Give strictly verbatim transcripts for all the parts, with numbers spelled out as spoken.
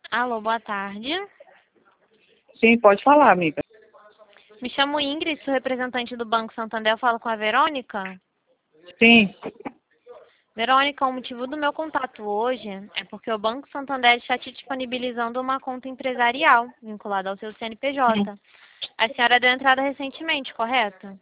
Alô, boa tarde. Sim, pode falar, amiga. Me chamo Ingrid, sou representante do Banco Santander. Eu falo com a Verônica. Sim. Verônica, o motivo do meu contato hoje é porque o Banco Santander está te disponibilizando uma conta empresarial vinculada ao seu C N P J. A senhora deu entrada recentemente, correto?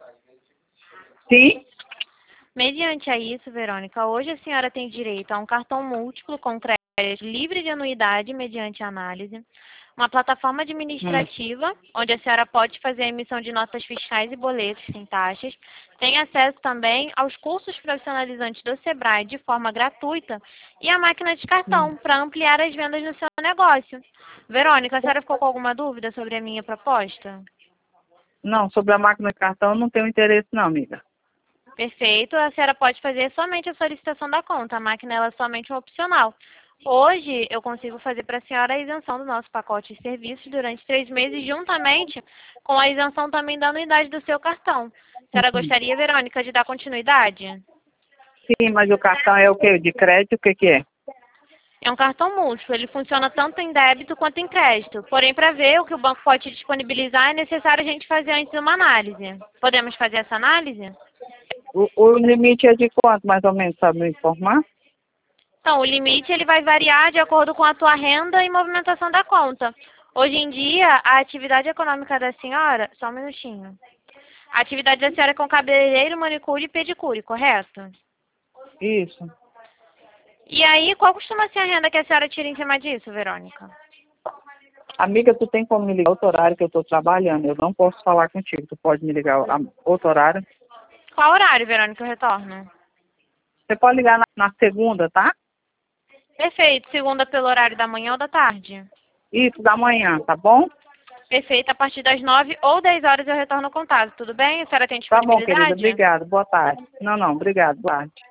Sim. Mediante a isso, Verônica, hoje a senhora tem direito a um cartão múltiplo com crédito livre de anuidade mediante análise, uma plataforma administrativa, onde a senhora pode fazer a emissão de notas fiscais e boletos sem taxas, tem acesso também aos cursos profissionalizantes do Sebrae de forma gratuita e a máquina de cartão para ampliar as vendas no seu negócio. Verônica, a senhora ficou com alguma dúvida sobre a minha proposta? Não, sobre a máquina de cartão eu não tenho interesse não, amiga. Perfeito, a senhora pode fazer somente a solicitação da conta, a máquina ela é somente um opcional. Hoje eu consigo fazer para a senhora a isenção do nosso pacote de serviços durante três meses, juntamente com a isenção também da anuidade do seu cartão. A senhora gostaria, Verônica, de dar continuidade? Sim, mas o cartão é o quê? De crédito, o que que é? É um cartão múltiplo, ele funciona tanto em débito quanto em crédito. Porém, para ver o que o banco pode te disponibilizar, é necessário a gente fazer antes uma análise. Podemos fazer essa análise? O, o limite é de quanto, mais ou menos, sabe me informar? Então, o limite ele vai variar de acordo com a tua renda e movimentação da conta. Hoje em dia, a atividade econômica da senhora... Só um minutinho. A atividade da senhora é com cabeleireiro, manicure e pedicure, correto? Isso. E aí, qual costuma ser a renda que a senhora tira em cima disso, Verônica? Amiga, tu tem como me ligar outro horário que eu estou trabalhando? Eu não posso falar contigo. Tu pode me ligar a- outro horário? Qual horário, Verônica, eu retorno? Você pode ligar na, na segunda, tá? Perfeito. Segunda pelo horário da manhã ou da tarde? Isso, da manhã, tá bom? Perfeito. A partir das nove ou dez horas eu retorno o contato, tudo bem? A senhora tem Tá bom, querida. disponibilidade? Obrigada. Boa tarde. Não, não. Obrigado. Boa tarde.